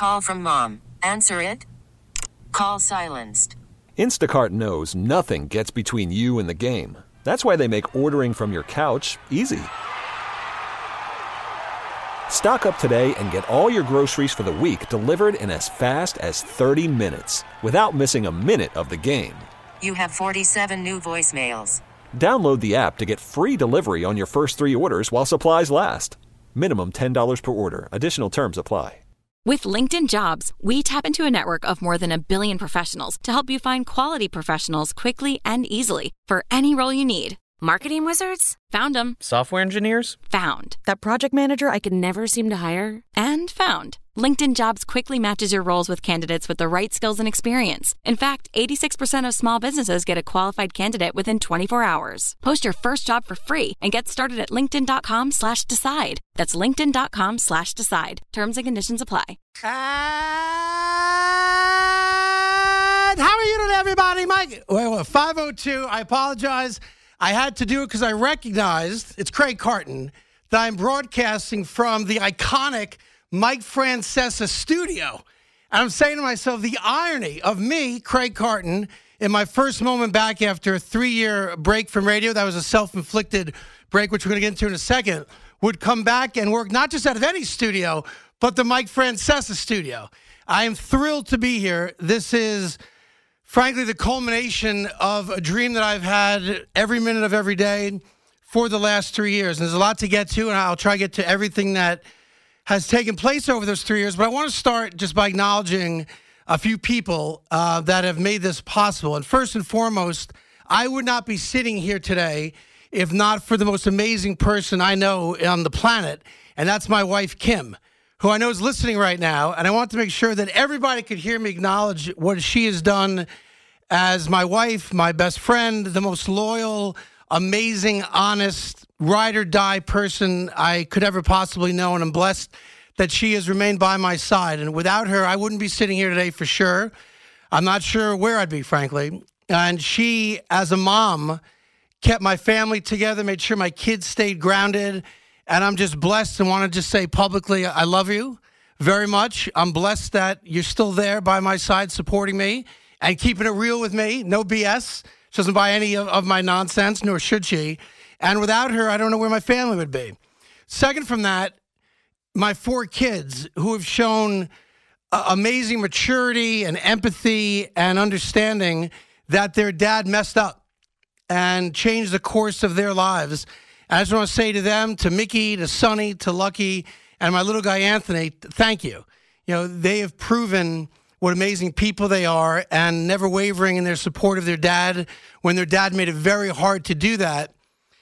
Call from mom. Answer it. Call silenced. Instacart knows nothing gets between you and the game. That's why they make ordering from your couch easy. Stock up today and get all your groceries for the week delivered in as fast as 30 minutes without missing a minute of the game. You have 47 new voicemails. Download the app to get free delivery on your first 3 orders while supplies last. Minimum $10 per order. Additional terms apply. With LinkedIn Jobs, we tap into a network of more than 1 billion professionals to help you find quality professionals quickly and easily for any role you need. Marketing wizards? Found them. Software engineers? Found. That project manager I could never seem to hire? And found. LinkedIn Jobs quickly matches your roles with candidates with the right skills and experience. In fact, 86% of small businesses get a qualified candidate within 24 hours. Post your first job for free and get started at linkedin.com/decide. That's linkedin.com/decide. Terms and conditions apply. And how are you today, everybody? Mike, 502, I apologize. I had to do it because I recognized, it's Craig Carton, that I'm broadcasting from the iconic Mike Francesa studio. And I'm saying to myself, the irony of me, Craig Carton, in my first moment back after a 3-year break from radio, that was a self-inflicted break, which we're going to get into in a second, would come back and work not just out of any studio, but the Mike Francesa studio. I am thrilled to be here. This is, frankly, the culmination of a dream that I've had every minute of every day for the last 3 years. And there's a lot to get to, and I'll try to get to everything that has taken place over those 3 years. But I want to start just by acknowledging a few people that have made this possible. And first and foremost, I would not be sitting here today if not for the most amazing person I know on the planet, and that's my wife, Kim, who I know is listening right now. And I want to make sure that everybody could hear me acknowledge what she has done as my wife, my best friend, the most loyal, amazing, honest, ride or die person I could ever possibly know. And I'm blessed that she has remained by my side. And without her, I wouldn't be sitting here today for sure. I'm not sure where I'd be, frankly. And she, as a mom, kept my family together, made sure my kids stayed grounded. And I'm just blessed and want to just say publicly, I love you very much. I'm blessed that you're still there by my side supporting me and keeping it real with me. No BS. She doesn't buy any of my nonsense, nor should she. And without her, I don't know where my family would be. Second from that, my 4 kids who have shown amazing maturity and empathy and understanding that their dad messed up and changed the course of their lives. And I just want to say to them, to Mickey, to Sonny, to Lucky, and my little guy Anthony, thank you. You know, they have proven what amazing people they are and never wavering in their support of their dad when their dad made it very hard to do that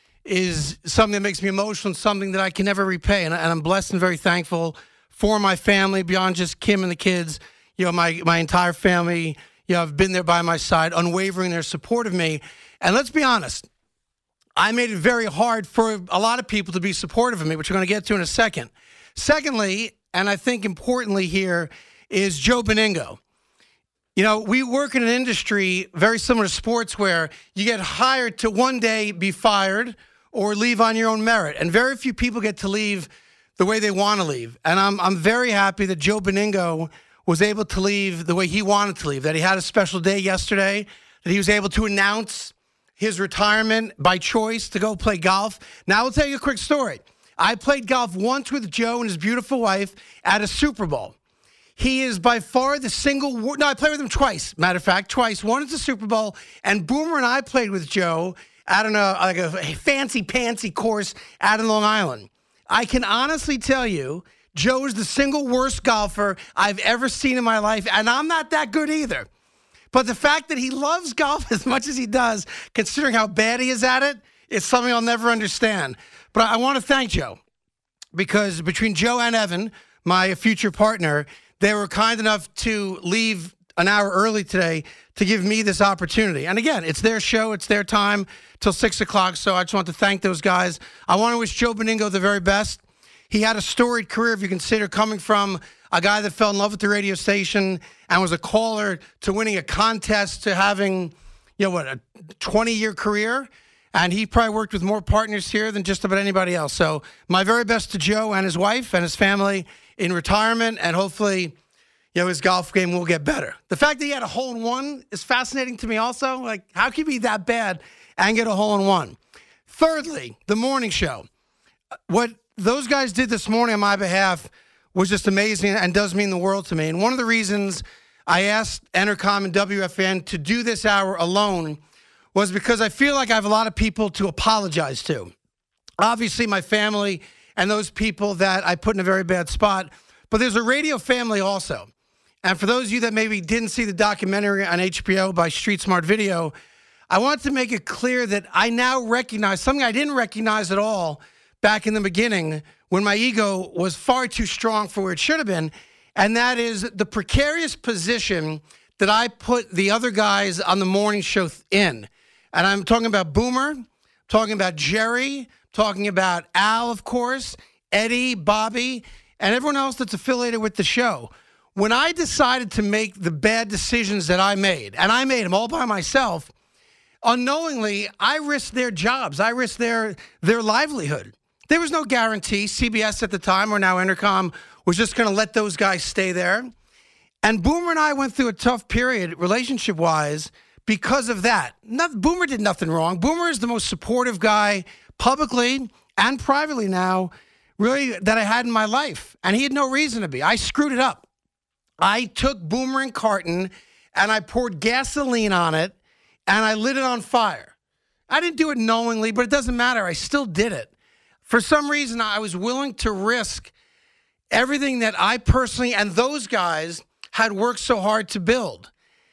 is something that makes me emotional and something that I can never repay. And I'm blessed and very thankful for my family beyond just Kim and the kids. You know, my entire family, you know, have been there by my side, unwavering in their support of me. And let's be honest, I made it very hard for a lot of people to be supportive of me, which we're going to get to in a second. Secondly, and I think importantly here, is Joe Beningo. You know, we work in an industry very similar to sports where you get hired to one day be fired or leave on your own merit. And very few people get to leave the way they want to leave. And I'm very happy that Joe Beningo was able to leave the way he wanted to leave, that he had a special day yesterday, that he was able to announce his retirement by choice to go play golf. Now, I'll tell you a quick story. I played golf once with Joe and his beautiful wife at a Super Bowl. He is by far the I played with him twice, matter of fact, twice. One at the Super Bowl, and Boomer and I played with Joe out on a fancy-pantsy course out in Long Island. I can honestly tell you, Joe is the single worst golfer I've ever seen in my life, and I'm not that good either. But the fact that he loves golf as much as he does, considering how bad he is at it, is something I'll never understand. But I want to thank Joe, because between Joe and Evan, my future partner, they were kind enough to leave an hour early today to give me this opportunity. And again, it's their show, it's their time till 6 o'clock, so I just want to thank those guys. I want to wish Joe Beningo the very best. He had a storied career, if you consider, coming from a guy that fell in love with the radio station and was a caller to winning a contest to having, a 20-year career. And he probably worked with more partners here than just about anybody else. So my very best to Joe and his wife and his family in retirement, and hopefully his golf game will get better. The fact that he had a hole-in-one is fascinating to me also. Like, how can he be that bad and get a hole-in-one? Thirdly, the morning show. What those guys did this morning on my behalf was just amazing and does mean the world to me. And one of the reasons I asked Entercom and WFN to do this hour alone was because I feel like I have a lot of people to apologize to. Obviously, my family and those people that I put in a very bad spot. But there's a radio family also. And for those of you that maybe didn't see the documentary on HBO by Street Smart Video, I want to make it clear that I now recognize something I didn't recognize at all back in the beginning when my ego was far too strong for where it should have been, and that is the precarious position that I put the other guys on the morning show in. And I'm talking about Boomer, talking about Jerry, talking about Al, of course, Eddie, Bobby, and everyone else that's affiliated with the show. When I decided to make the bad decisions that I made, and I made them all by myself, unknowingly, I risked their jobs. I risked their livelihood. There was no guarantee. CBS at the time, or now Entercom, was just going to let those guys stay there. And Boomer and I went through a tough period, relationship-wise, because of that. Boomer did nothing wrong. Boomer is the most supportive guy, publicly and privately now, really, that I had in my life. And he had no reason to be. I screwed it up. I took Boomer and Carton, and I poured gasoline on it, and I lit it on fire. I didn't do it knowingly, but it doesn't matter. I still did it. For some reason, I was willing to risk everything that I personally and those guys had worked so hard to build.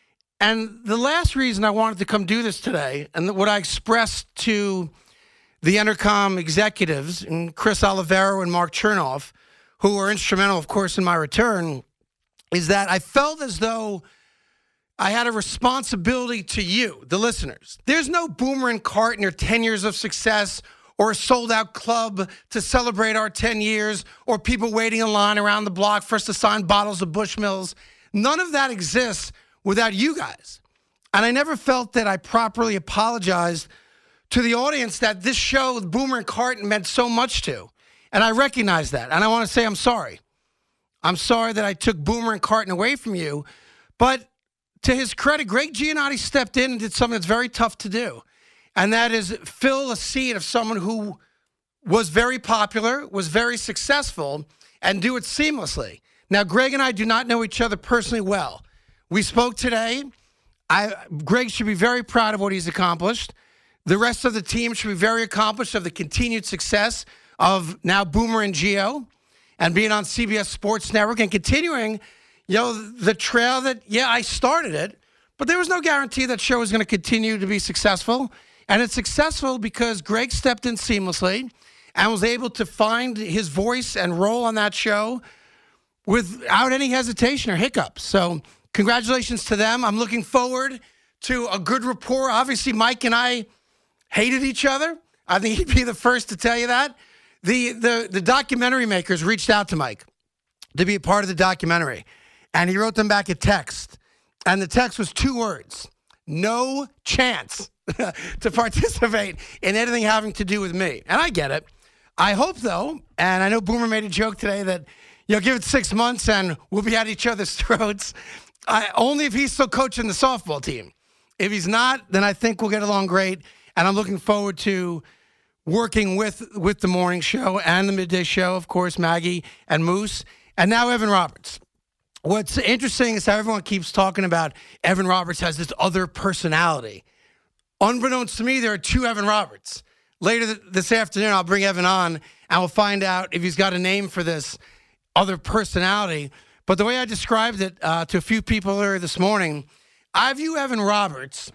And the last reason I wanted to come do this today, and what I expressed to the Entercom executives, and Chris Olivero and Mark Chernoff, who were instrumental, of course, in my return, is that I felt as though I had a responsibility to you, the listeners. There's no Boomer and Carton or 10 years of success or a sold-out club to celebrate our 10 years or people waiting in line around the block for us to sign bottles of Bushmills. None of that exists without you guys. And I never felt that I properly apologized to the audience that this show with Boomer and Carton meant so much to. And I recognize that. And I want to say I'm sorry. I'm sorry that I took Boomer and Carton away from you. But to his credit, Greg Giannotti stepped in and did something that's very tough to do. And that is fill a seat of someone who was very popular, was very successful, and do it seamlessly. Now, Greg and I do not know each other personally well. We spoke today. Greg should be very proud of what he's accomplished. The rest of the team should be very accomplished of the continued success of now Boomer and Gio and being on CBS Sports Network and continuing, the trail that, I started it, but there was no guarantee that show was going to continue to be successful. And it's successful because Greg stepped in seamlessly and was able to find his voice and role on that show without any hesitation or hiccups. So congratulations to them. I'm looking forward to a good rapport. Obviously, Mike and I hated each other. I think he'd be the first to tell you that. The documentary makers reached out to Mike to be a part of the documentary, and he wrote them back a text. And the text was 2 words: no chance to participate in anything having to do with me. And I get it. I hope, though, and I know Boomer made a joke today that, give it 6 months and we'll be at each other's throats. Only if he's still coaching the softball team. If he's not, then I think we'll get along great. And I'm looking forward to working with the morning show and the midday show, of course, Maggie and Moose, and now Evan Roberts. What's interesting is how everyone keeps talking about Evan Roberts has this other personality. Unbeknownst to me, there are 2 Evan Roberts. Later this afternoon, I'll bring Evan on, and we'll find out if he's got a name for this other personality. But the way I described it to a few people earlier this morning, I view Evan Roberts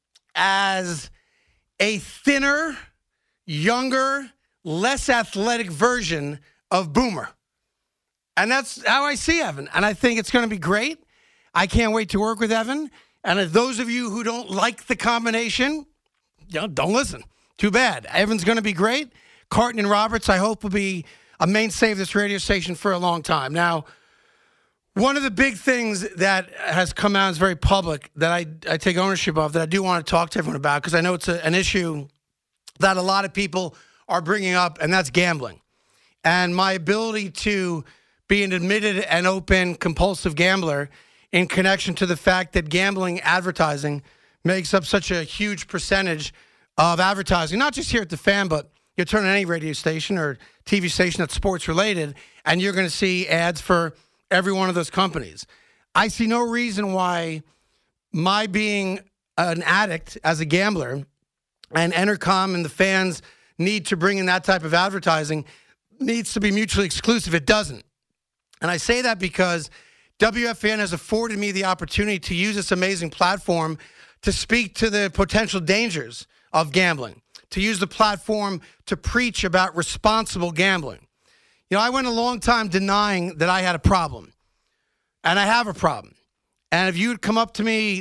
as a thinner, younger, less athletic version of Boomer. And that's how I see Evan. And I think it's going to be great. I can't wait to work with Evan. And if those of you who don't like the combination, don't listen. Too bad. Evan's going to be great. Carton and Roberts, I hope, will be a mainstay of this radio station for a long time. Now, one of the big things that has come out is very public that I take ownership of that I do want to talk to everyone about because I know it's an issue that a lot of people are bringing up, and that's gambling. And my ability to be an admitted and open compulsive gambler in connection to the fact that gambling advertising makes up such a huge percentage of advertising, not just here at The Fan, but you turn on any radio station or TV station that's sports related, and you're going to see ads for every one of those companies. I see no reason why my being an addict as a gambler and Entercom and the fans need to bring in that type of advertising needs to be mutually exclusive. It doesn't. And I say that because WFAN has afforded me the opportunity to use this amazing platform to speak to the potential dangers of gambling, to use the platform to preach about responsible gambling. You know, I went a long time denying that I had a problem, and I have a problem. And if you had come up to me,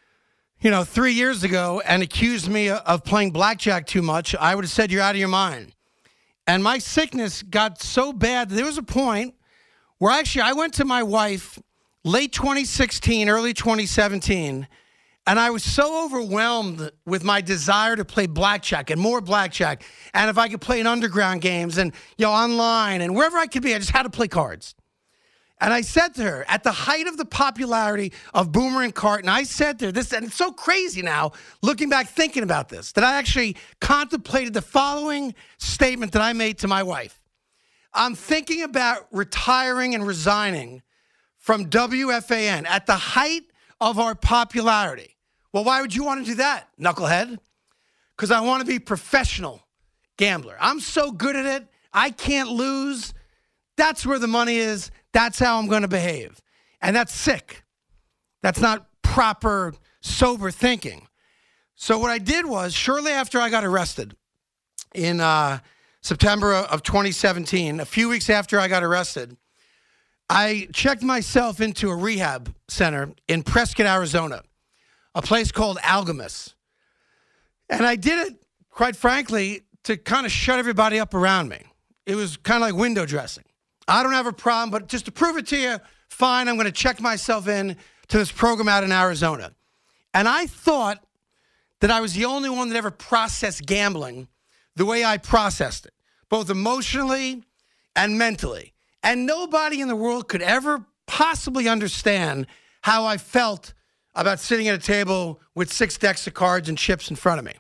3 years ago and accused me of playing blackjack too much, I would have said, you're out of your mind. And my sickness got so bad that there was a point where actually I went to my wife late 2016, early 2017, and I was so overwhelmed with my desire to play blackjack and more blackjack. And if I could play in underground games and, online and wherever I could be, I just had to play cards. And I said to her, at the height of the popularity of Boomer and Carton, I said to her, this, and it's so crazy now, looking back, thinking about this, that I actually contemplated the following statement that I made to my wife. I'm thinking about retiring and resigning from WFAN at the height of our popularity. Well, why would you want to do that, knucklehead? Because I want to be a professional gambler. I'm so good at it, I can't lose. That's where the money is. That's how I'm going to behave. And that's sick. That's not proper, sober thinking. So what I did was, shortly after I got arrested in September of 2017, a few weeks after I got arrested, I checked myself into a rehab center in Prescott, Arizona, a place called Algamus. And I did it, quite frankly, to kind of shut everybody up around me. It was kind of like window dressing. I don't have a problem, but just to prove it to you, fine, I'm going to check myself in to this program out in Arizona. And I thought that I was the only one that ever processed gambling the way I processed it, both emotionally and mentally. And nobody in the world could ever possibly understand how I felt about sitting at a table with 6 decks of cards and chips in front of me.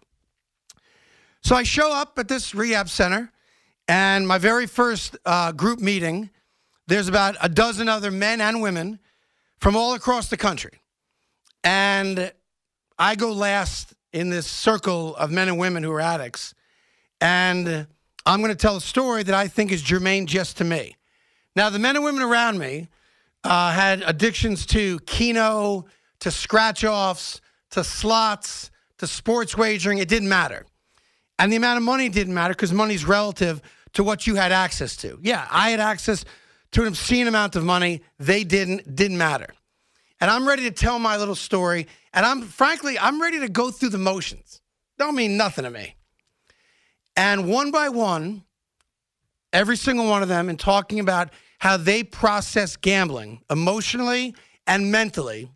So I show up at this rehab center, and my very first group meeting, there's about a dozen other men and women from all across the country. And I go last in this circle of men and women who are addicts. And I'm going to tell a story that I think is germane just to me. Now, the men and women around me had addictions to Keno, to scratch-offs, to slots, to sports wagering. It didn't matter. And the amount of money didn't matter because money's relative to what you had access to. Yeah, I had access to an obscene amount of money. They didn't matter. And I'm ready to tell my little story. And I'm ready to go through the motions. Don't mean nothing to me. And one by one, every single one of them, in talking about how they process gambling emotionally and mentally,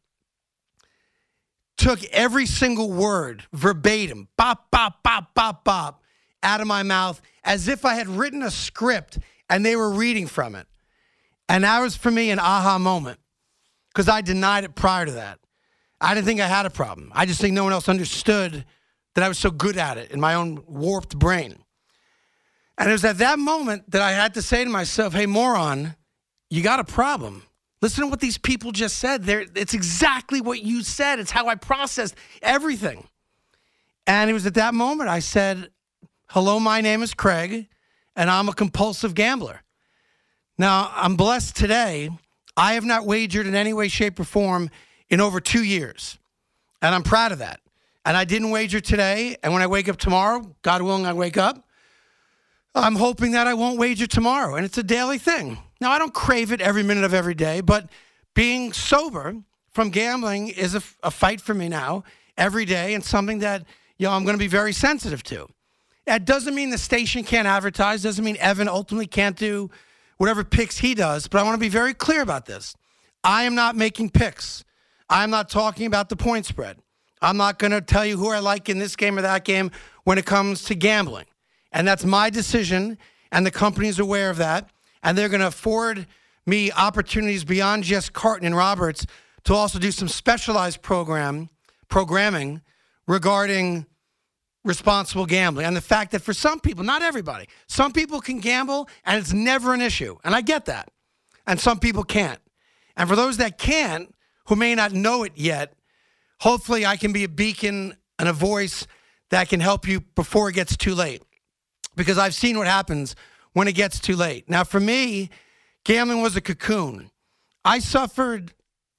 took every single word verbatim, bop, bop, bop, bop, bop, out of my mouth as if I had written a script and they were reading from it. And that was, for me, an aha moment because I denied it prior to that. I didn't think I had a problem. I just think no one else understood that I was so good at it in my own warped brain. And it was at that moment that I had to say to myself, hey, moron, you got a problem. Listen to what these people just said. It's exactly what you said. It's how I processed everything. And it was at that moment I said, hello, my name is Craig, and I'm a compulsive gambler. Now, I'm blessed today. I have not wagered in any way, shape, or form in over 2 years. And I'm proud of that. And I didn't wager today. And when I wake up tomorrow, God willing, I wake up, I'm hoping that I won't wager tomorrow. And it's a daily thing. Now, I don't crave it every minute of every day, but being sober from gambling is a fight for me now every day and something that, I'm going to be very sensitive to. That doesn't mean the station can't advertise. Doesn't mean Evan ultimately can't do whatever picks he does. But I want to be very clear about this. I am not making picks. I'm not talking about the point spread. I'm not going to tell you who I like in this game or that game when it comes to gambling. And that's my decision, and the company is aware of that. And they're going to afford me opportunities beyond just Carton and Roberts to also do some specialized programming regarding responsible gambling. And the fact that for some people, not everybody, some people can gamble and it's never an issue. And I get that. And some people can't. And for those that can't, who may not know it yet, hopefully I can be a beacon and a voice that can help you before it gets too late. Because I've seen what happens when it gets too late. Now, for me, gambling was a cocoon. I suffered,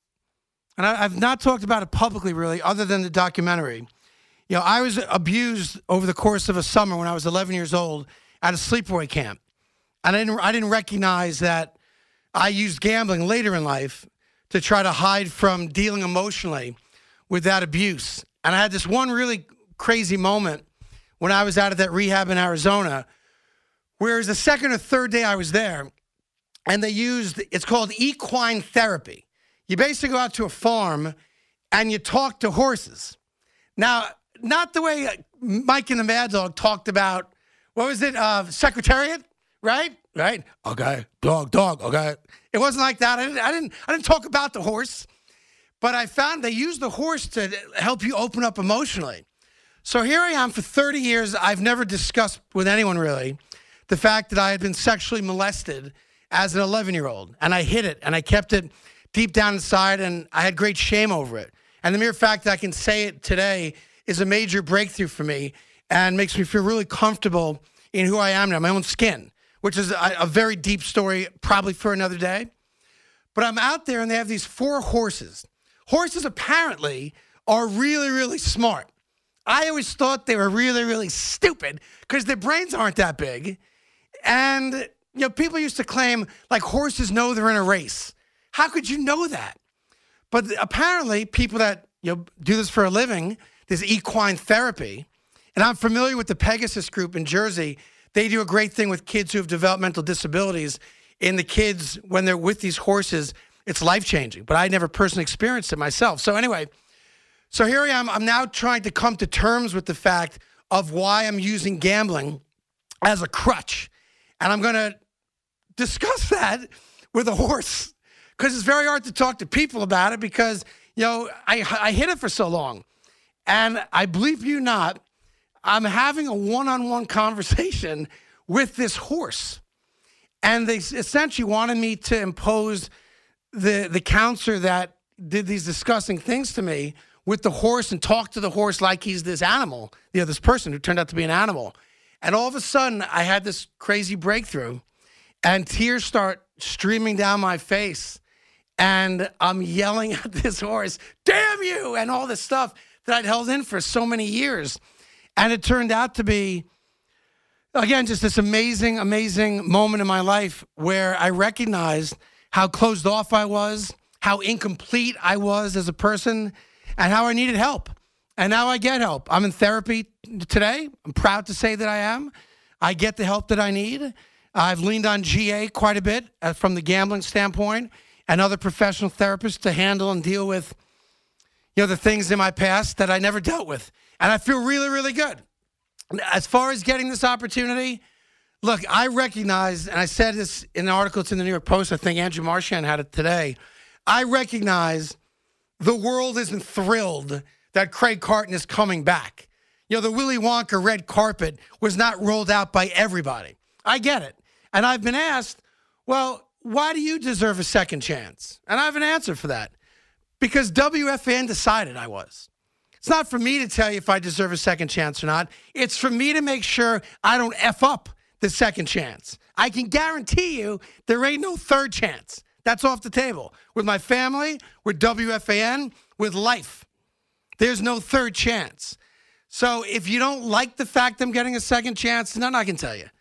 and I've not talked about it publicly really, other than the documentary. You know, I was abused over the course of a summer when I was 11 years old at a sleepaway camp. And I didn't recognize that I used gambling later in life to try to hide from dealing emotionally with that abuse. And I had this one really crazy moment when I was out at that rehab in Arizona, where it was the second or third day I was there, and they used, it's called equine therapy. You basically go out to a farm and you talk to horses. Now, not the way Mike and the Mad Dog talked about, what was it, Secretariat, right? Right? Okay, dog, okay. It wasn't like that. I didn't talk about the horse, but I found they used the horse to help you open up emotionally. So here I am for 30 years. I've never discussed with anyone really the fact that I had been sexually molested as an 11-year-old, and I hid it, and I kept it deep down inside, and I had great shame over it. And the mere fact that I can say it today is a major breakthrough for me and makes me feel really comfortable in who I am now, my own skin, which is a very deep story, probably for another day. But I'm out there, and they have these 4 horses. Horses apparently are really, really smart. I always thought they were really, really stupid because their brains aren't that big. And, you know, people used to claim, like, horses know they're in a race. How could you know that? But apparently, people that, you know, do this for a living, this equine therapy, and I'm familiar with the Pegasus Group in Jersey. They do a great thing with kids who have developmental disabilities. In the kids, when they're with these horses, it's life-changing. But I never personally experienced it myself. So anyway, so here I am. I'm now trying to come to terms with the fact of why I'm using gambling as a crutch. And I'm going to discuss that with a horse, because it's very hard to talk to people about it because, you know, I hid it for so long. And I believe you not, I'm having a one-on-one conversation with this horse. And they essentially wanted me to impose the counselor that did these disgusting things to me with the horse and talk to the horse like he's this animal, you know, this person who turned out to be an animal. And all of a sudden, I had this crazy breakthrough, and tears start streaming down my face. And I'm yelling at this horse, damn you, and all this stuff that I'd held in for so many years. And it turned out to be, again, just this amazing, amazing moment in my life where I recognized how closed off I was, how incomplete I was as a person, and how I needed help. And now I get help. I'm in therapy today. I'm proud to say that I am. I get the help that I need. I've leaned on GA quite a bit from the gambling standpoint and other professional therapists to handle and deal with, you know, the things in my past that I never dealt with. And I feel really, really good. As far as getting this opportunity, look, I recognize, and I said this in an article, it's in the New York Post, I think Andrew Marchand had it today. I recognize the world isn't thrilled that Craig Carton is coming back. You know, the Willy Wonka red carpet was not rolled out by everybody. I get it. And I've been asked, well, why do you deserve a second chance? And I have an answer for that. Because WFAN decided I was. It's not for me to tell you if I deserve a second chance or not. It's for me to make sure I don't F up the second chance. I can guarantee you there ain't no third chance. That's off the table. With my family, with WFAN, with life. There's no third chance. So if you don't like the fact I'm getting a second chance, none I can tell you.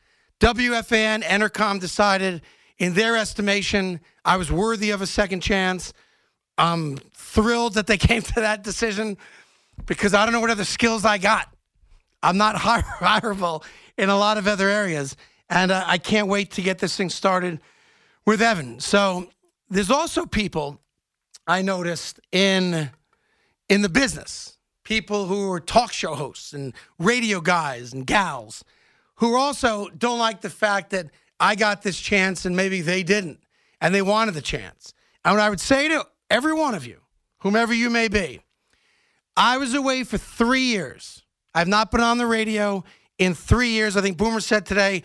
WFAN, Entercom decided, in their estimation, I was worthy of a second chance. I'm thrilled that they came to that decision because I don't know what other skills I got. I'm not hireable in a lot of other areas, and I can't wait to get this thing started with Evan. So there's also people I noticed in the business, people who are talk show hosts and radio guys and gals who also don't like the fact that I got this chance and maybe they didn't. and they wanted the chance. And what I would say to every one of you, whomever you may be, I was away for 3 years. I've not been on the radio in 3 years. I think Boomer said today,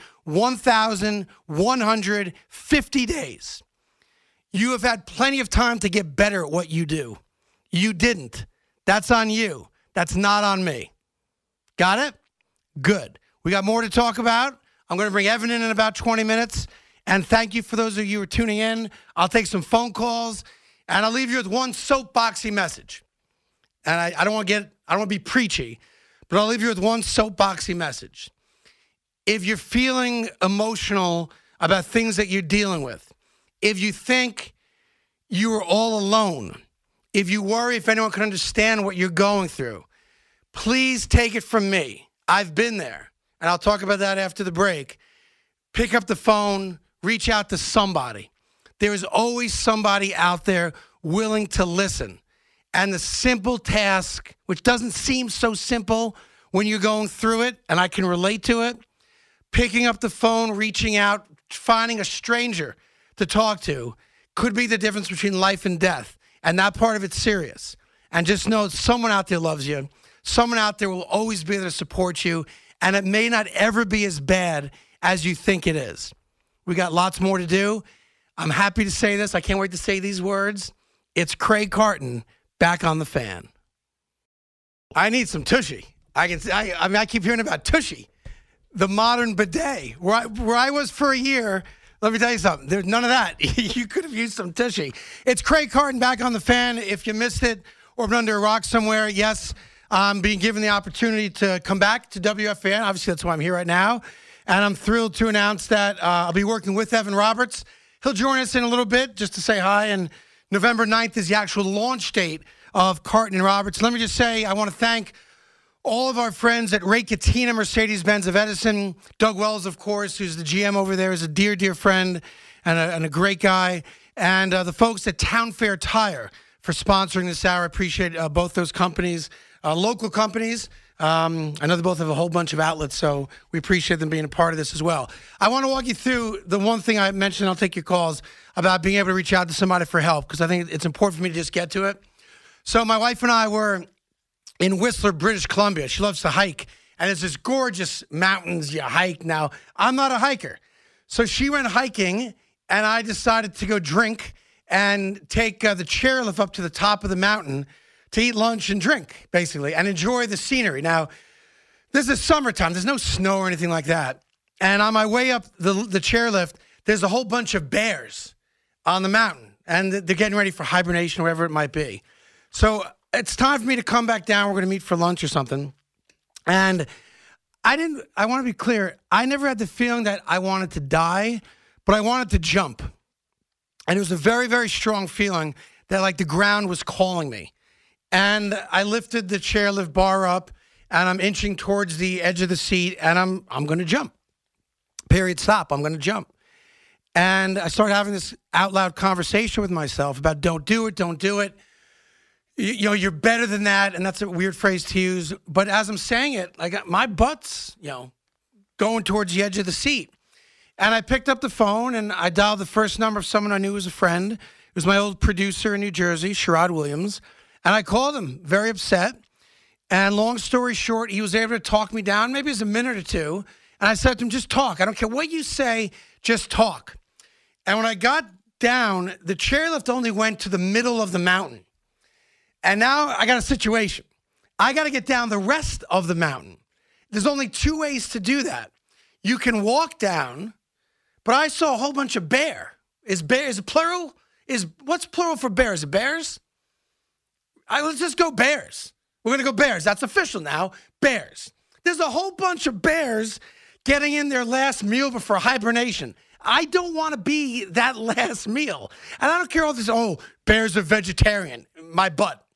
1,150 days. You have had plenty of time to get better at what you do. You didn't. That's on you. That's not on me. Got it? Good. We got more to talk about. I'm going to bring Evan in about 20 minutes. And thank you for those of you who are tuning in. I'll take some phone calls, and I'll leave you with one soapboxy message. And I don't want to be preachy, but I'll leave you with one soapboxy message. If you're feeling emotional about things that you're dealing with, if you think you are all alone, if you worry if anyone can understand what you're going through, please take it from me. I've been there, and I'll talk about that after the break. Pick up the phone, reach out to somebody. There is always somebody out there willing to listen. And the simple task, which doesn't seem so simple when you're going through it, and I can relate to it, picking up the phone, reaching out, finding a stranger to talk to could be the difference between life and death. And that part of it's serious. And just know someone out there loves you. Someone out there will always be there to support you. And it may not ever be as bad as you think it is. We got lots more to do. I'm happy to say this. I can't wait to say these words. It's Craig Carton back on the Fan. I need some Tushy. I keep hearing about Tushy, the modern bidet. Where I was for a year, let me tell you something. There's none of that. You could have used some Tushy. It's Craig Carton back on the Fan. If you missed it or been under a rock somewhere, yes, I'm being given the opportunity to come back to WFAN. Obviously, that's why I'm here right now. And I'm thrilled to announce that I'll be working with Evan Roberts. He'll join us in a little bit just to say hi. And November 9th is the actual launch date of Carton and Roberts. Let me just say I want to thank all of our friends at Ray Catena, Mercedes-Benz of Edison. Doug Wells, of course, who's the GM over there, is a dear, dear friend and a great guy. And the folks at Town Fair Tire for sponsoring this hour. I appreciate both those companies, local companies. I know they both have a whole bunch of outlets, so we appreciate them being a part of this as well. I want to walk you through the one thing I mentioned, I'll take your calls, about being able to reach out to somebody for help, because I think it's important for me to just get to it. So my wife and I were in Whistler, British Columbia. She loves to hike, and there's this gorgeous mountains you hike. Now, I'm not a hiker. So she went hiking, and I decided to go drink and take the chairlift up to the top of the mountain to eat lunch and drink, basically, and enjoy the scenery. Now, this is summertime. There's no snow or anything like that. And on my way up the chairlift, there's a whole bunch of bears on the mountain, and they're getting ready for hibernation, wherever it might be. So it's time for me to come back down. We're going to meet for lunch or something. And I want to be clear, I never had the feeling that I wanted to die, but I wanted to jump. And it was a very, very strong feeling that like the ground was calling me. And I lifted the chairlift bar up, and I'm inching towards the edge of the seat, and I'm going to jump. Period, stop. I'm going to jump. And I started having this out loud conversation with myself about don't do it, don't do it. You know, you're better than that, and that's a weird phrase to use. But as I'm saying it, like my butt's, going towards the edge of the seat. And I picked up the phone, and I dialed the first number of someone I knew was a friend. It was my old producer in New Jersey, Sherrod Williams. And I called him, very upset. And long story short, he was able to talk me down, maybe it was a minute or two. And I said to him, just talk. I don't care what you say, just talk. And when I got down, the chairlift only went to the middle of the mountain. And now I got a situation. I got to get down the rest of the mountain. There's only two ways to do that. You can walk down, but I saw a whole bunch of bear. Is it plural? What's plural for bear? Is it bears? Let's just go bears. We're going to go bears. That's official now. Bears. There's a whole bunch of bears getting in their last meal before hibernation. I don't want to be that last meal. And I don't care all this, bears are vegetarian. My butt.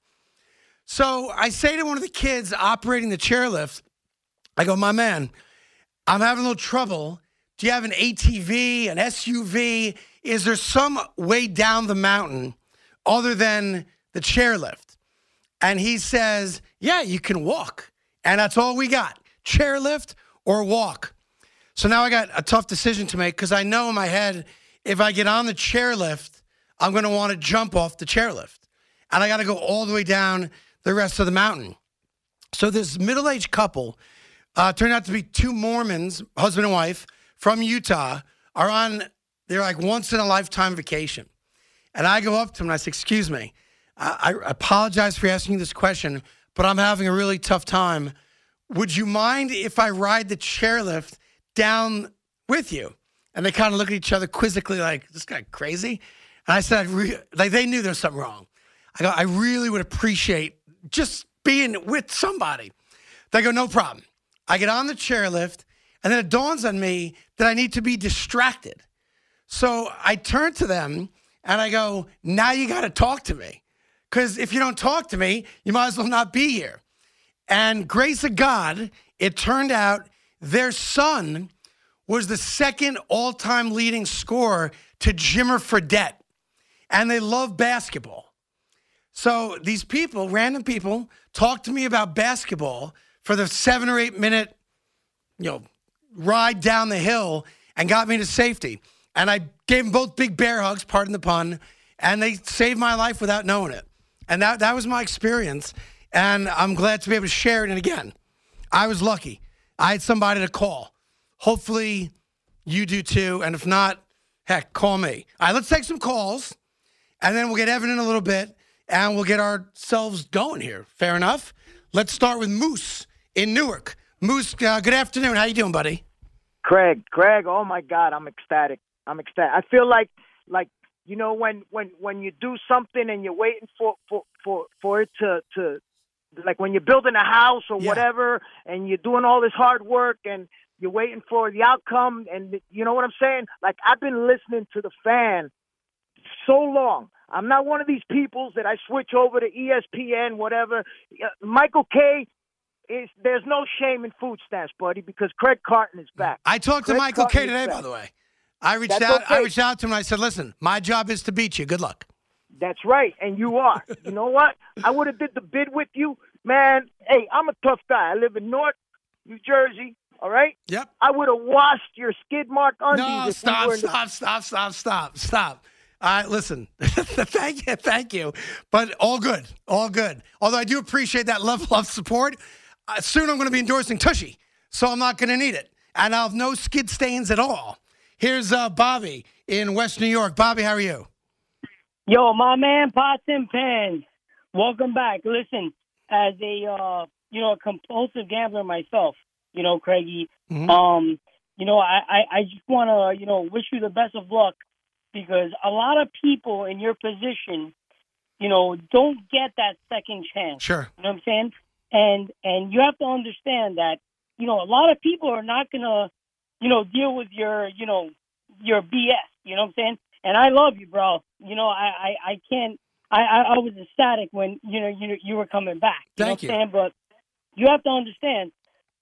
So I say to one of the kids operating the chairlift, I go, my man, I'm having a little trouble. Do you have an ATV, an SUV? Is there some way down the mountain other than the chairlift? And he says, yeah, you can walk. And that's all we got, chairlift or walk. So now I got a tough decision to make because I know in my head, if I get on the chairlift, I'm going to want to jump off the chairlift. And I got to go all the way down the rest of the mountain. So this middle-aged couple turned out to be two Mormons, husband and wife, from Utah, they're like once-in-a-lifetime vacation. And I go up to them and I say, excuse me, I apologize for asking you this question, but I'm having a really tough time. Would you mind if I ride the chairlift down with you? And they kind of look at each other quizzically like, this guy crazy? And I said, they knew there was something wrong. I go, I really would appreciate just being with somebody. They go, no problem. I get on the chairlift, and then it dawns on me that I need to be distracted. So I turn to them, and I go, now you got to talk to me. Because if you don't talk to me, you might as well not be here. And grace of God, it turned out their son was the second all-time leading scorer to Jimmer Fredette. And they love basketball. So these people, random people, talked to me about basketball for the 7 or 8 minute, ride down the hill and got me to safety. And I gave them both big bear hugs, pardon the pun, and they saved my life without knowing it. And that was my experience, and I'm glad to be able to share it. And again, I was lucky. I had somebody to call. Hopefully you do too, and if not, heck, call me. All right, let's take some calls, and then we'll get Evan in a little bit, and we'll get ourselves going here. Fair enough? Let's start with Moose in Newark. Moose, good afternoon. How you doing, buddy? Craig, oh my God, I'm ecstatic. I feel like when you do something and you're waiting for it to like when you're building a house or whatever, and you're doing all this hard work and you're waiting for the outcome, and you know what I'm saying? Like, I've been listening to the Fan so long. I'm not one of these people that I switch over to ESPN, whatever. Michael K. There's no shame in food stamps, buddy, because Craig Carton is back. I talked to Michael K. today, by the way. I reached out to him and I said, listen, my job is to beat you. Good luck. That's right, and you are. You know what? I would have did the bid with you. Man, hey, I'm a tough guy. I live in North New Jersey, all right? Yep. I would have washed your skid mark undies. No, stop. All right, listen. Thank you. But all good. Although I do appreciate that level of support. Soon I'm going to be endorsing Tushy, so I'm not going to need it. And I'll have no skid stains at all. Here's Bobby in West New York. Bobby, how are you? Yo, my man, Pots and Pans. Welcome back. Listen, as a compulsive gambler myself, Craigie, mm-hmm. I just want to, wish you the best of luck, because a lot of people in your position, don't get that second chance. Sure. You know what I'm saying? And you have to understand that, a lot of people are not going to, deal with your BS, you know what I'm saying? And I love you, bro. I can't, I was ecstatic when, you were coming back. You Thank know what I'm saying? But you have to understand,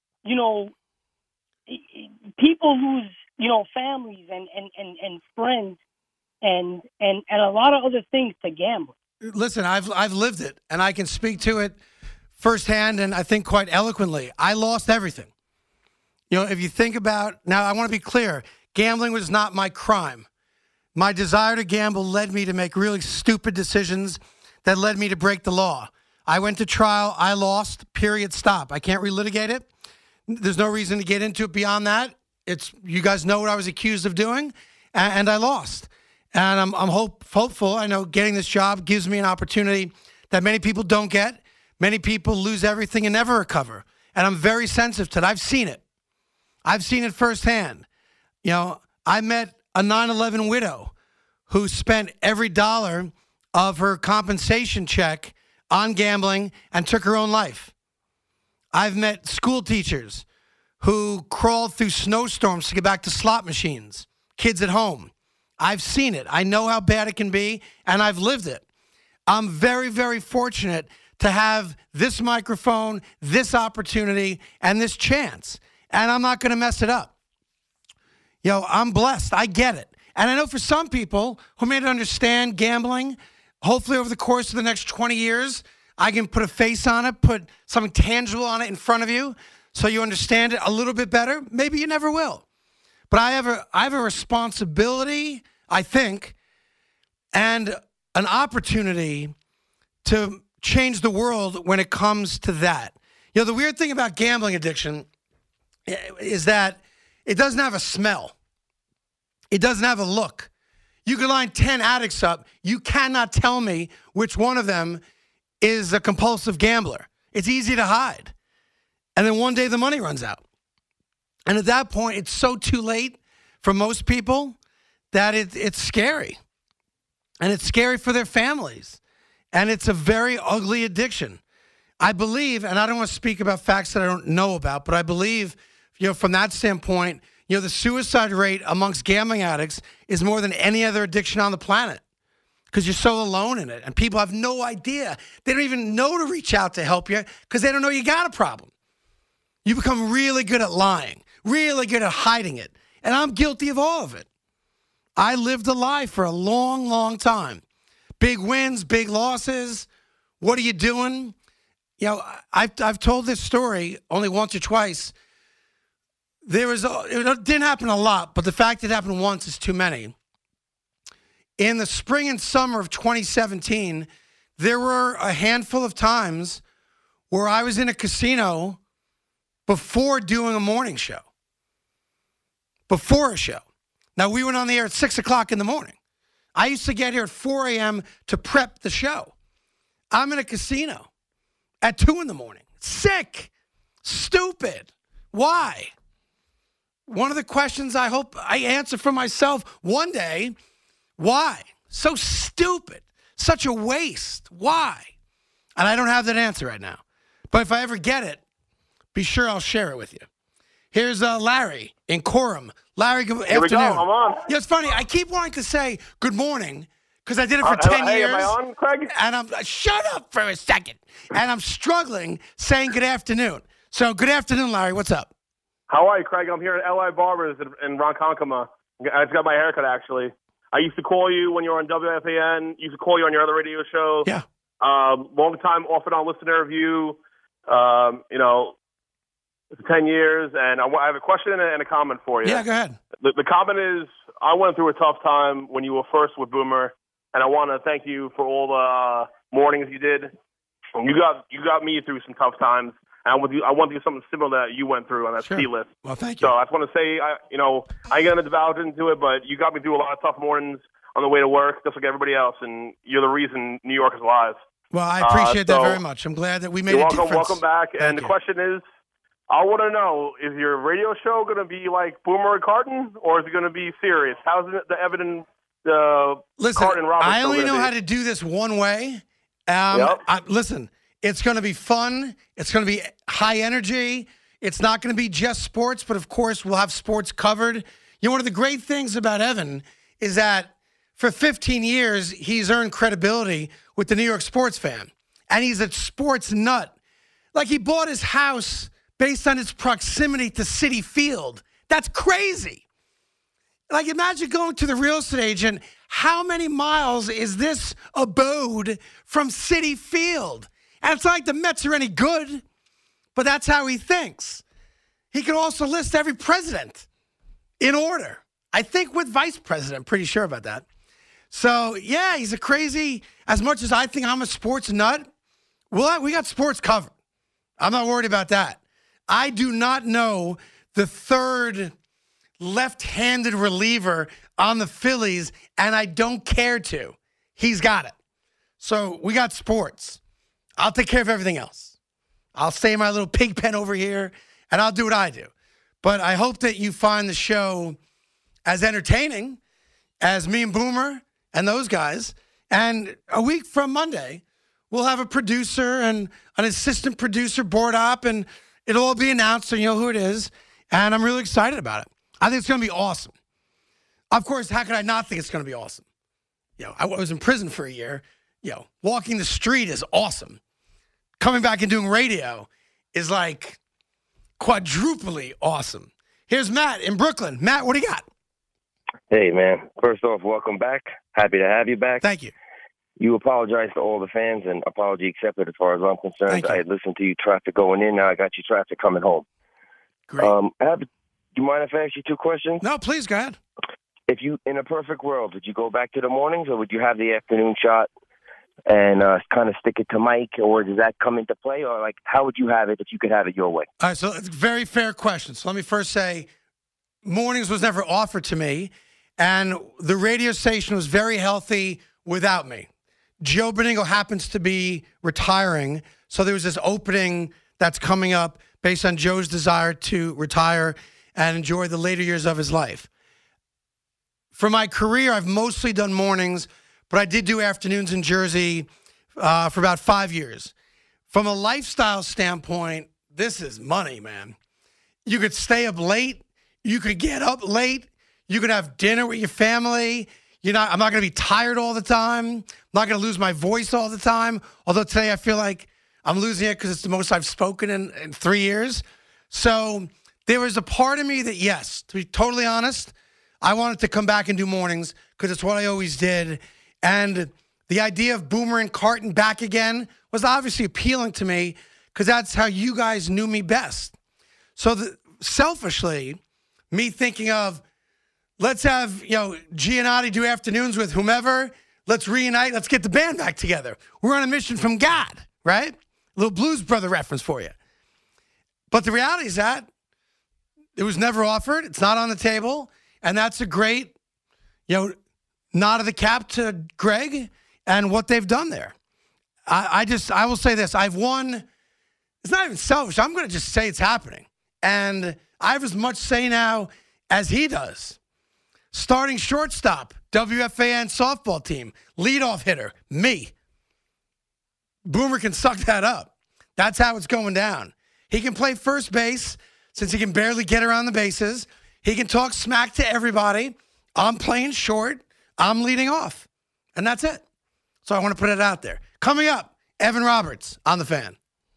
people lose, families and friends and a lot of other things to gambling. Listen, I've lived it, and I can speak to it firsthand, and I think quite eloquently. I lost everything. If you think about, now I want to be clear, gambling was not my crime. My desire to gamble led me to make really stupid decisions that led me to break the law. I went to trial. I lost, period, stop. I can't relitigate it. There's no reason to get into it beyond that. You guys know what I was accused of doing, and I lost. And I'm hopeful. I know getting this job gives me an opportunity that many people don't get. Many people lose everything and never recover. And I'm very sensitive to that. I've seen it. I've seen it firsthand. I met a 9/11 widow who spent every dollar of her compensation check on gambling and took her own life. I've met school teachers who crawled through snowstorms to get back to slot machines, kids at home. I've seen it. I know how bad it can be, and I've lived it. I'm very, very fortunate to have this microphone, this opportunity, and this chance. And I'm not going to mess it up. I'm blessed. I get it. And I know for some people who may not understand gambling, hopefully over the course of the next 20 years, I can put a face on it, put something tangible on it in front of you so you understand it a little bit better. Maybe you never will. But I have a responsibility, I think, and an opportunity to change the world when it comes to that. You know, the weird thing about gambling addiction is that it doesn't have a smell. It doesn't have a look. You can line 10 addicts up. You cannot tell me which one of them is a compulsive gambler. It's easy to hide. And then one day the money runs out. And at that point, it's so too late for most people that it's scary. And it's scary for their families. And it's a very ugly addiction. I believe, and I don't want to speak about facts that I don't know about, but I believe, from that standpoint, the suicide rate amongst gambling addicts is more than any other addiction on the planet because you're so alone in it. And people have no idea. They don't even know to reach out to help you because they don't know you got a problem. You become really good at lying, really good at hiding it. And I'm guilty of all of it. I lived a lie for a long, long time. Big wins, big losses. What are you doing? I've told this story only once or twice. It didn't happen a lot, but the fact it happened once is too many. In the spring and summer of 2017, there were a handful of times where I was in a casino before doing a morning show. Before a show. Now, we went on the air at 6 o'clock in the morning. I used to get here at 4 a.m. to prep the show. I'm in a casino at 2 in the morning. Sick. Stupid. Why? One of the questions I hope I answer for myself one day, why? So stupid. Such a waste. Why? And I don't have that answer right now. But if I ever get it, be sure I'll share it with you. Here's Larry in Coram. Larry, good afternoon. Here we go. I'm on. Yeah, it's funny. I keep wanting to say good morning because I did it for 10 years. Am I on, Craig? And I'm shut up for a second. And I'm struggling saying good afternoon. So good afternoon, Larry. What's up? How are you, Craig? I'm here at L.I. Barbers in Ronkonkoma. I just got my haircut, actually. I used to call you when you were on WFAN. Used to call you on your other radio show. Yeah. Long time off and on listener of you. It's 10 years, and I have a question and a comment for you. Yeah, go ahead. The comment is, I went through a tough time when you were first with Boomer, and I want to thank you for all the mornings you did. You got me through some tough times, and I want to do something similar that you went through on that ski lift. Well, thank you. So I just want to say, I ain't going to develop into it, but you got me through a lot of tough mornings on the way to work, just like everybody else, and you're the reason New York is alive. Well, I appreciate that very much. I'm glad that we made a difference. Welcome back. And the question is, I want to know, is your radio show going to be like Boomer and Carton, or is it going to be serious? How's the Evan Carton Roberts? I only know how to do this one way. Listen, it's going to be fun. It's going to be high energy. It's not going to be just sports, but of course we'll have sports covered. One of the great things about Evan is that for 15 years, he's earned credibility with the New York sports fan. And he's a sports nut. Like, he bought his house based on its proximity to Citi Field. That's crazy. Like, imagine going to the real estate agent. How many miles is this abode from Citi Field? And it's not like the Mets are any good, but that's how he thinks. He can also list every president in order. I think with vice president, I'm pretty sure about that. So, yeah, he's a crazy, as much as I think I'm a sports nut, we got sports covered. I'm not worried about that. I do not know the third left-handed reliever on the Phillies, and I don't care to. He's got it. So we got sports. I'll take care of everything else. I'll stay in my little pig pen over here, and I'll do what I do. But I hope that you find the show as entertaining as me and Boomer and those guys. And a week from Monday, we'll have a producer and an assistant producer board up, and it'll all be announced, so you know who it is. And I'm really excited about it. I think it's going to be awesome. Of course, how could I not think it's going to be awesome? I was in prison for a year. Walking the street is awesome. Coming back and doing radio is like quadruply awesome. Here's Matt in Brooklyn. Matt, what do you got? Hey, man. First off, welcome back. Happy to have you back. Thank you. You apologize to all the fans, and apology accepted as far as I'm concerned. I had listened to you traffic going in. Now I got you traffic coming home. Great. Do you mind if I ask you two questions? No, please, go ahead. if you, in a perfect world, would you go back to the mornings, or would you have the afternoon shot and kind of stick it to Mike, or does that come into play, or like how would you have it if you could have it your way? All right, so it's a very fair question. So let me first say, mornings was never offered to me, and the radio station was very healthy without me. Joe Benigno happens to be retiring, so there was this opening that's coming up based on Joe's desire to retire and enjoy the later years of his life. For my career, I've mostly done mornings, but I did do afternoons in Jersey for about 5 years. From a lifestyle standpoint, this is money, man. You could stay up late. You could get up late. You could have dinner with your family. I'm not going to be tired all the time. I'm not going to lose my voice all the time. Although today I feel like I'm losing it because it's the most I've spoken in 3 years. So there was a part of me that, yes, to be totally honest, I wanted to come back and do mornings because it's what I always did. And the idea of Boomer and Carton back again was obviously appealing to me because that's how you guys knew me best. So selfishly, me thinking of, let's have, Giannotti do afternoons with whomever. Let's reunite. Let's get the band back together. We're on a mission from God, right? A little Blues Brother reference for you. But the reality is that it was never offered. It's not on the table. And that's a great, nod of the cap to Greg and what they've done there. I will say this. I've won. It's not even selfish. I'm going to just say it's happening. And I have as much say now as he does. Starting shortstop, WFAN softball team, leadoff hitter, me. Boomer can suck that up. That's how it's going down. He can play first base since he can barely get around the bases. He can talk smack to everybody. I'm playing short. I'm leading off. And that's it. So I want to put it out there. Coming up, Evan Roberts on The Fan.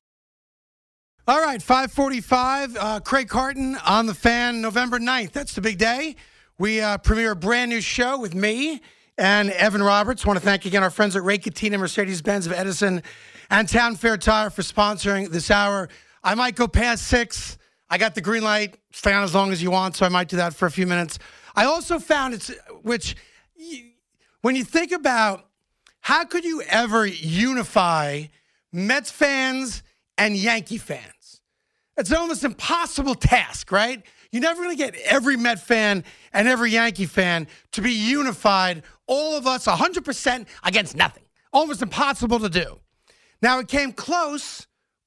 All right, 5:45, Craig Carton on The Fan, November 9th. That's the big day. We premiere a brand new show with me and Evan Roberts. I want to thank again our friends at Ray Cattina, Mercedes-Benz of Edison, and Town Fair Tire for sponsoring this hour. I might go past 6. I got the green light. Stay on as long as you want, so I might do that for a few minutes. I also found when you think about how could you ever unify Mets fans and Yankee fans? It's an almost impossible task, right? You're never going to get every Met fan and every Yankee fan to be unified, all of us 100% against nothing. Almost impossible to do. Now, it came close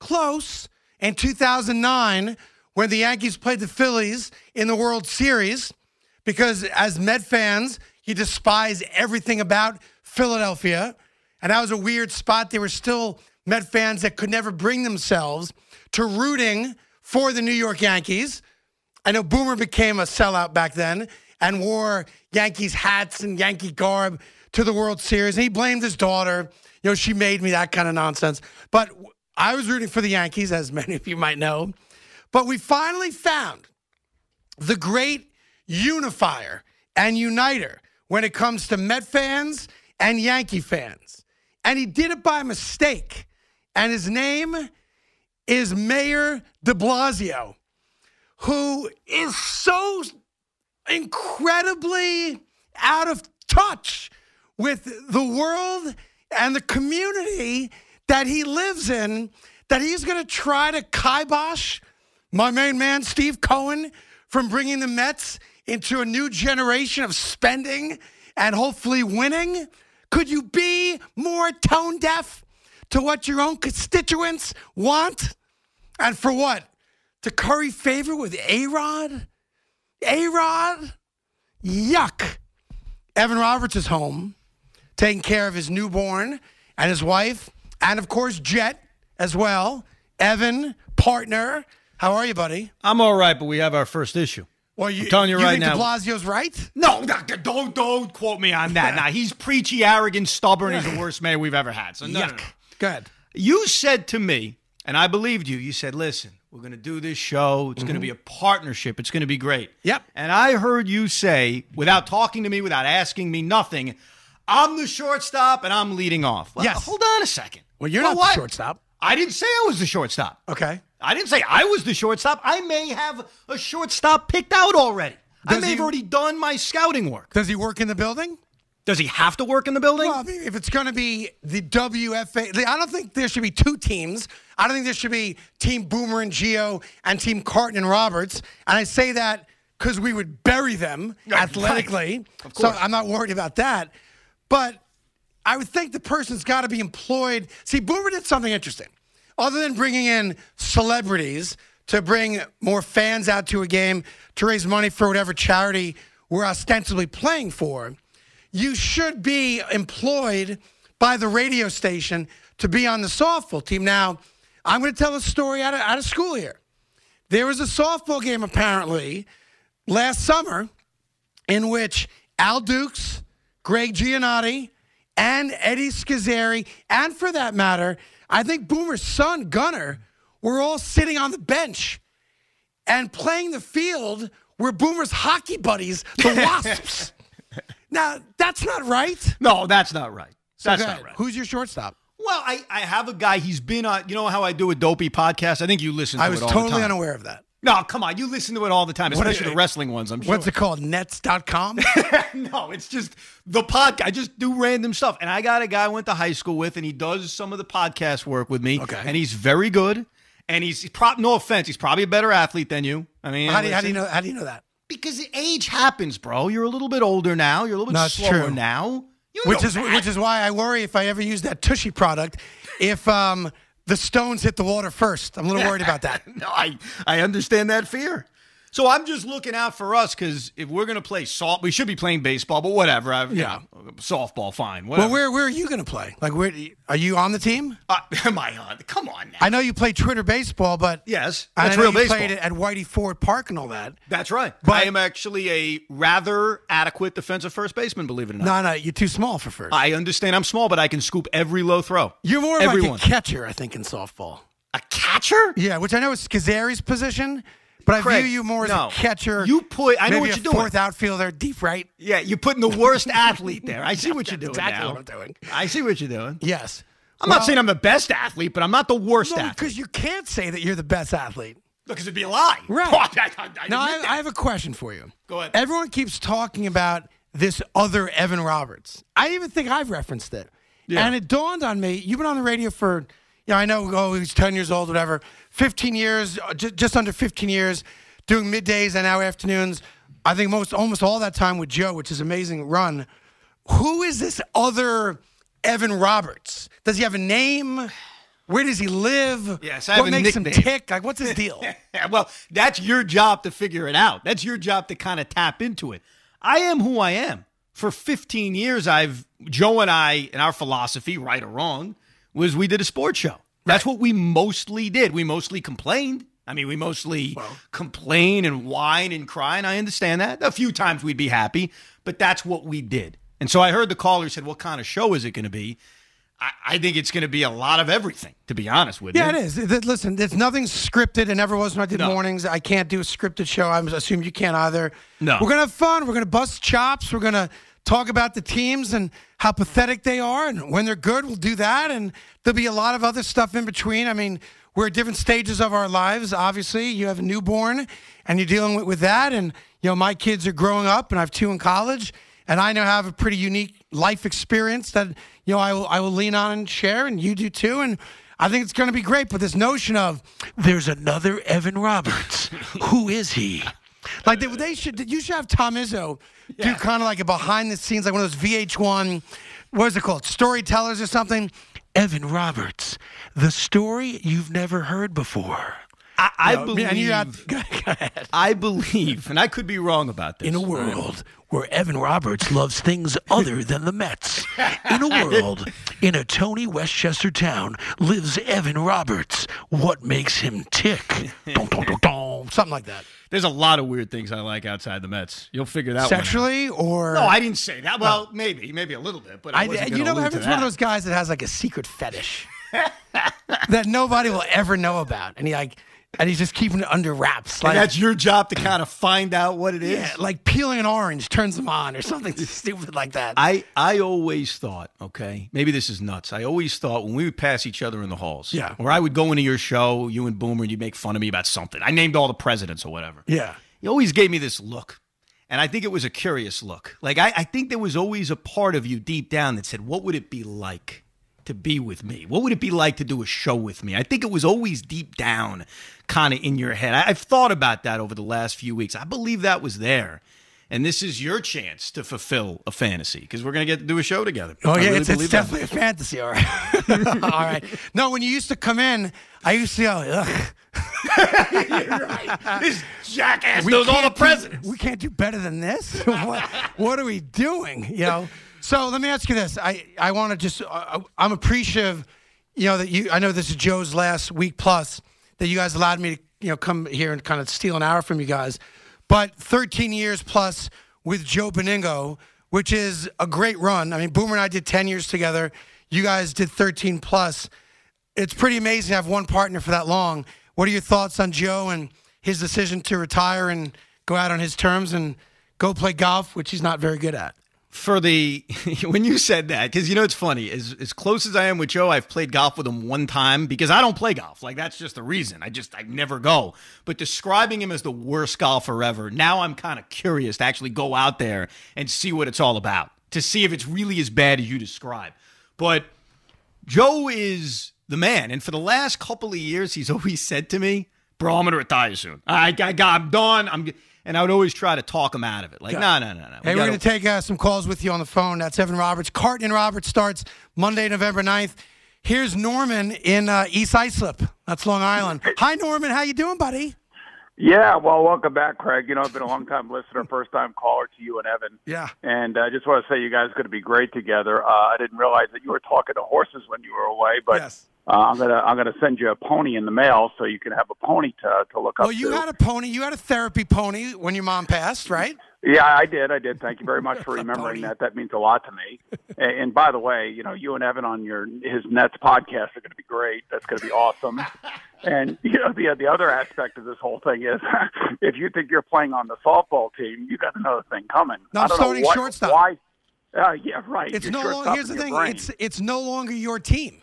in 2009 when the Yankees played the Phillies in the World Series, because as Met fans, you despise everything about Philadelphia. And that was a weird spot. There were still Met fans that could never bring themselves to rooting for the New York Yankees. I know Boomer became a sellout back then and wore Yankees hats and Yankee garb to the World Series. And he blamed his daughter. She made me, that kind of nonsense. But I was rooting for the Yankees, as many of you might know. But we finally found the great unifier and uniter when it comes to Met fans and Yankee fans. And he did it by mistake. And his name is Mayor de Blasio, who is so incredibly out of touch with the world and the community that he lives in, that he's going to try to kibosh my main man, Steve Cohen, from bringing the Mets into a new generation of spending and hopefully winning. Could you be more tone deaf to what your own constituents want? And for what? To curry favor with A-Rod? A-Rod? Yuck. Evan Roberts is home, taking care of his newborn and his wife, and of course, Jet as well. Evan, partner. How are you, buddy? I'm all right, but we have our first issue. Well, I'm telling you right now. You think de Blasio's right? No, don't quote me on that. Nah, he's preachy, arrogant, stubborn. He's the worst mayor we've ever had. So no. Go ahead. You said to me, and I believed you, you said, listen, we're going to do this show. It's going to be a partnership. It's going to be great. Yep. And I heard you say, without talking to me, without asking me nothing, I'm the shortstop and I'm leading off. Well, yes. Hold on a second. Well, you're not the shortstop. I didn't say I was the shortstop. Okay. I didn't say I was the shortstop. I may have a shortstop picked out already. I may have already done my scouting work. Does he work in the building? Does he have to work in the building? Well, I mean, if it's going to be the WFA, I don't think there should be two teams. I don't think there should be Team Boomer and Gio and Team Carton and Roberts. And I say that because we would bury them athletically. Of course. So I'm not worried about that. But I would think the person's got to be employed. See, Boomer did something interesting. Other than bringing in celebrities to bring more fans out to a game to raise money for whatever charity we're ostensibly playing for, you should be employed by the radio station to be on the softball team. Now, I'm going to tell a story out of school here. There was a softball game apparently last summer in which Al Dukes, Greg Giannotti, and Eddie Scazzeri, and for that matter, I think Boomer's son, Gunner, were all sitting on the bench and playing the field where Boomer's hockey buddies, the Wasps. Now, that's not right. No, that's not right. That's not right. Who's your shortstop? Well, I have a guy. He's been on. You know how I do a dopey podcast? I think you listen to it all the time. I was totally unaware of that. No, come on. You listen to it all the time, especially the wrestling ones, I'm sure. What's it called? Nets.com? No, it's just the podcast. I just do random stuff. And I got a guy I went to high school with, and he does some of the podcast work with me. Okay. And he's very good. And he's no offense, he's probably a better athlete than you. I mean, how do you know that? Because age happens, bro. You're a little bit older now. You're a little bit slower now. Which is why I worry if I ever use that Tushy product, if the stones hit the water first. I'm a little worried about that. No, I understand that fear. So I'm just looking out for us because if we're going to play we should be playing baseball, but whatever. Softball, fine. Whatever. Well, where are you going to play? Like, are you on the team? Am I on? Come on now. I know you play Twitter baseball, but yes, that's real you baseball. Played at Whitey Ford Park and all that. That's right. But I am actually a rather adequate defensive first baseman, believe it or not. No, you're too small for first. I understand I'm small, but I can scoop every low throw. You're more like a catcher, I think, in softball. A catcher? Yeah, which I know is Scazzeri's position. But Craig, I view you more as a catcher. I know maybe what you're doing. Fourth outfielder, deep right. Yeah, you're putting the worst athlete there. I see what you're doing exactly now. what I'm doing. I see what you're doing. Yes. I'm not saying I'm the best athlete, but I'm not the worst athlete. Because you can't say that you're the best athlete. Because it'd be a lie. Right. I have a question for you. Go ahead. Everyone keeps talking about this other Evan Roberts. I even think I've referenced it. Yeah. And it dawned on me, you've been on the radio for, I know, he's 10 years old, whatever, 15 years, just under 15 years, doing middays and now afternoons. I think almost all that time with Joe, which is an amazing run. Who is this other Evan Roberts? Does he have a name? Where does he live? Yes, I have what makes him tick? Like, what's his deal? Well, that's your job to figure it out. That's your job to kind of tap into it. I am who I am. For 15 years, Joe and I, and our philosophy, right or wrong, was we did a sports show. That's what we mostly did. We mostly complained. I mean, we mostly complain and whine and cry, and I understand that. A few times we'd be happy, but that's what we did. And so I heard the caller said, what kind of show is it going to be? I think it's going to be a lot of everything, to be honest with you. Yeah, it is. Listen, there's nothing scripted. It never was when I did mornings. I can't do a scripted show. I assume you can't either. No. We're going to have fun. We're going to bust chops. We're going to talk about the teams and how pathetic they are. And when they're good, we'll do that. And there'll be a lot of other stuff in between. I mean, we're at different stages of our lives. Obviously, you have a newborn, and you're dealing with that. And, my kids are growing up, and I have 2 in college. And I now have a pretty unique life experience that, I will lean on and share, and you do too. And I think it's going to be great. But this notion of there's another Evan Roberts. Who is he? Like you should have Tom Izzo do kind of like a behind the scenes, like one of those VH1, what is it called? Storytellers or something. Evan Roberts, the story you've never heard before. I believe. Go ahead. I believe, and I could be wrong about this. In a world where Evan Roberts loves things other than the Mets, in a world in a Tony Westchester town lives Evan Roberts. What makes him tick? Dun, dun, dun, dun. Something like that. There's a lot of weird things I like outside the Mets. You'll figure that Sexually one out. Or... No, I didn't say that. Well, maybe a little bit, but I wasn't gonna allude to Evan's that. one of those guys that has like a secret fetish that nobody will ever know about. And he's just keeping it under wraps. And that's your job to kind of find out what it is? Yeah, like peeling an orange turns them on or something stupid like that. I always thought, okay, maybe this is nuts. I always thought when we would pass each other in the halls, or I would go into your show, you and Boomer, and you'd make fun of me about something. I named all the presidents or whatever. Yeah. You always gave me this look. And I think it was a curious look. Like, I think there was always a part of you deep down that said, what would it be like to be with me? What would it be like to do a show with me? I think it was always deep down kind of in your head. I've thought about that over the last few weeks. I believe that was there. And this is your chance to fulfill a fantasy because we're going to get to do a show together. Oh, yeah, it's definitely a fantasy, all right. All right. No, when you used to come in, I used to go, ugh. You're right. This jackass knows all the presidents. We can't do better than this? What are we doing? You know? So let me ask you this. I want to just, I'm appreciative, that I know this is Joe's last week plus, that you guys allowed me to, come here and kind of steal an hour from you guys. But 13 years plus with Joe Benigno, which is a great run. I mean, Boomer and I did 10 years together. You guys did 13 plus. It's pretty amazing to have one partner for that long. What are your thoughts on Joe and his decision to retire and go out on his terms and go play golf, which he's not very good at? When you said that, because it's funny, as close as I am with Joe, I've played golf with him one time because I don't play golf. Like, that's just the reason. I never go. But describing him as the worst golfer ever, now I'm kind of curious to actually go out there and see what it's all about, to see if it's really as bad as you describe. But Joe is the man. And for the last couple of years, he's always said to me, bro, I'm going to retire soon. I'm done. And I would always try to talk him out of it. Like, no. Hey, we're going to take some calls with you on the phone. That's Evan Roberts. Carton and Roberts starts Monday, November 9th. Here's Norman in East Islip. That's Long Island. Hi, Norman. How you doing, buddy? Yeah, well, welcome back, Craig. I've been a long-time listener, first-time caller to you and Evan. Yeah. And I just want to say you guys are going to be great together. I didn't realize that you were talking to horses when you were away, but yes. I'm gonna send you a pony in the mail so you can have a pony to look up. Well, you had a pony. You had a therapy pony when your mom passed, right? Yeah, I did. Thank you very much for remembering that. That means a lot to me. And by the way, you and Evan on his Nets podcast are going to be great. That's going to be awesome. And the other aspect of this whole thing is, if you think you're playing on the softball team, you got another thing coming. No, I'm starting shortstop. Why? Yeah, right. It's no longer. Here's the thing. It's no longer your team.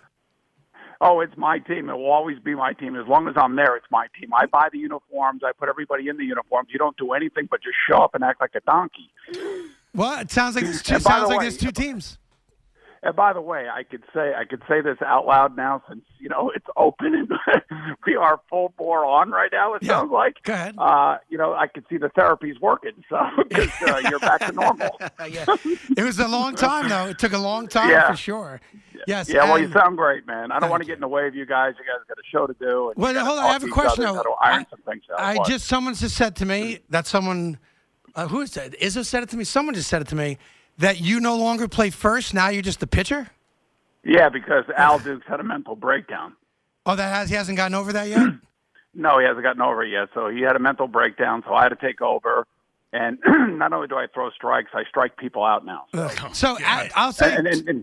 Oh, it's my team. It will always be my team. As long as I'm there, it's my team. I buy the uniforms. I put everybody in the uniforms. You don't do anything but just show up and act like a donkey. Well, it sounds like there's two teams. And by the way, I could say this out loud now since it's open and we are full bore on right now. It sounds like. Go ahead. I could see the therapy's working, so because you're back to normal. Yeah. It was a long time though. It took a long time for sure. Yes. Yeah. Well, you sound great, man. I don't want to get in the way of you guys. You guys got a show to do. And hold on. I have a question. Though. Someone just said to me that someone who said Izzo said it to me. Someone just said it to me. That you no longer play first, now you're just the pitcher? Yeah, because Al Dukes had a mental breakdown. Oh, he hasn't gotten over that yet? No, he hasn't gotten over it yet. So he had a mental breakdown, so I had to take over. And not only do I throw strikes, I strike people out now. So I'll say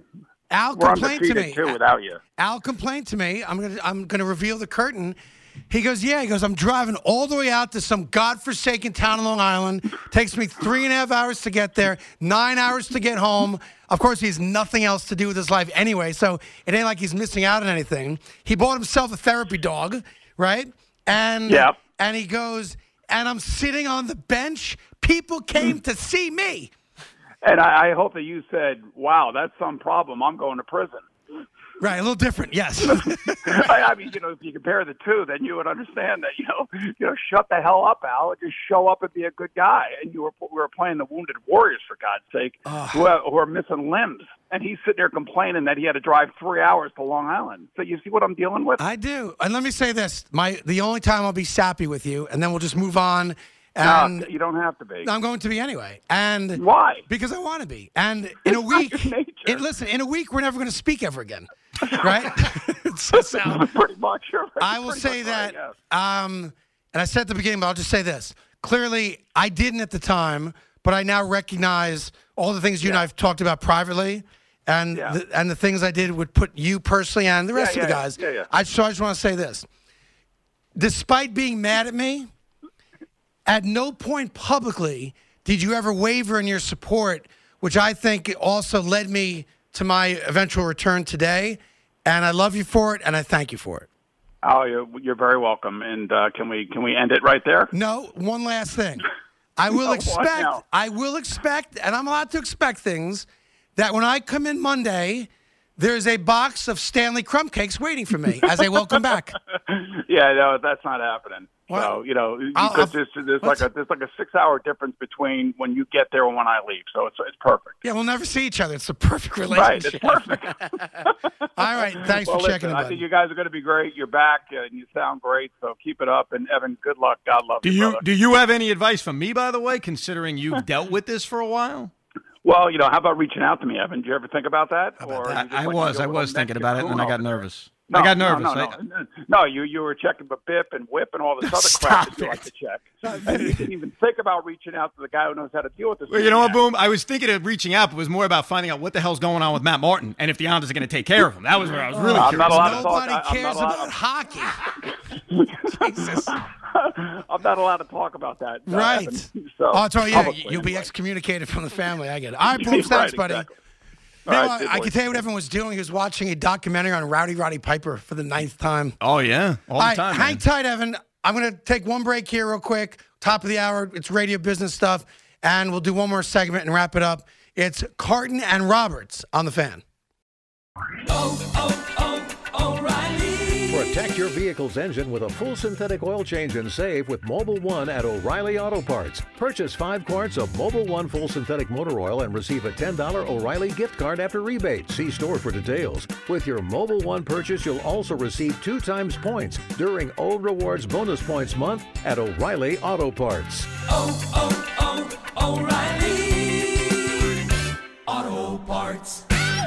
Al complained to me. Too, without you. Al complained to me. I'm gonna reveal the curtain. He goes, I'm driving all the way out to some godforsaken town in Long Island. Takes me 3.5 hours to get there, 9 hours to get home. Of course, he has nothing else to do with his life anyway, so it ain't like he's missing out on anything. He bought himself a therapy dog, right? And he goes, and I'm sitting on the bench. People came to see me. And I hope that you said, wow, that's some problem. I'm going to prison. Right, a little different, yes. I mean, if you compare the two, then you would understand that, shut the hell up, Al, and just show up and be a good guy. And we were playing the Wounded Warriors, for God's sake, who are missing limbs. And he's sitting there complaining that he had to drive 3 hours to Long Island. So you see what I'm dealing with? I do. And let me say this. The only time I'll be sappy with you, and then we'll just move on. No, you don't have to be. I'm going to be anyway. And why? Because I want to be. And in a week, in a week, we're never going to speak ever again, right? Pretty much. I will say that. And I said at the beginning, but I'll just say this: clearly, I didn't at the time, but I now recognize all the things you and I've talked about privately, and the things I did would put you personally and the rest of the guys. So I just want to say this: despite being mad at me. At no point publicly did you ever waver in your support, which I think also led me to my eventual return today. And I love you for it, and I thank you for it. Oh, you're very welcome. And can we end it right there? No, one last thing. I will What expect, and I'm allowed to expect things, that when I come in Monday, there's a box of Stanley Crumb Cakes waiting for me as I welcome back. Yeah, no, that's not happening. Well, So, there's like a 6-hour difference between when you get there and when I leave. So it's perfect. Yeah, we'll never see each other. It's a perfect relationship. Right, it's perfect. All right, thanks for checking in, I bud. think you guys are going to be great. You're back, and you sound great. So keep it up. And Evan, good luck. God love you. Brother. Do you have any advice for me, by the way, considering you've dealt with this for a while? Well, how about reaching out to me, Evan? Did you ever think about that? I was thinking about it, and then I got nervous. No, I got nervous. No, you were checking the BIP and WHIP and all this other crap that you like to check. And you didn't even think about reaching out to the guy who knows how to deal with this. Well, you know what, Boom? I was thinking of reaching out, but it was more about finding out what the hell's going on with Matt Martin and if the Islanders are going to take care of him. That was where I was really curious. Nobody cares about hockey. Jesus. I'm not allowed to talk about that. Right. You'll be excommunicated from the family. I get it. All right, Boom, thanks, buddy. Exactly. I can tell you what everyone was doing. He was watching a documentary on Roddy Piper for the 9th time. Oh, yeah. All the time. Hang tight, Evan. I'm going to take one break here real quick. Top of the hour. It's radio business stuff. And we'll do one more segment and wrap it up. It's Carton and Roberts on the Fan. O'Reilly. Protect your vehicle's engine with a full synthetic oil change and save with Mobil 1 at O'Reilly Auto Parts. Purchase 5 quarts of Mobil 1 full synthetic motor oil and receive a $10 O'Reilly gift card after rebate. See store for details. With your Mobil 1 purchase, you'll also receive 2 times points during O Rewards Bonus Points Month at O'Reilly Auto Parts. O'Reilly Auto Parts.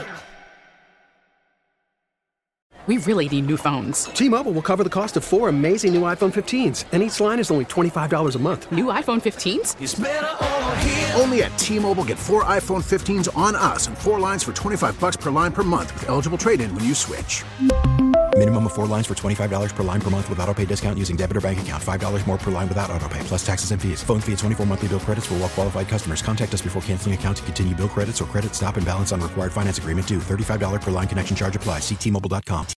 We really need new phones. T-Mobile will cover the cost of 4 amazing new iPhone 15s, and each line is only $25 a month. New iPhone 15s? It's better over here. Only at T-Mobile, get 4 iPhone 15s on us and 4 lines for $25 per line per month with eligible trade-in when you switch. Minimum of 4 lines for $25 per line per month with autopay discount using debit or bank account. $5 more per line without autopay, plus taxes and fees. Phone fee at 24 monthly bill credits for well-qualified customers. Contact us before canceling account to continue bill credits or credit stop and balance on required finance agreement due. $35 per line connection charge applies. See T-Mobile.com.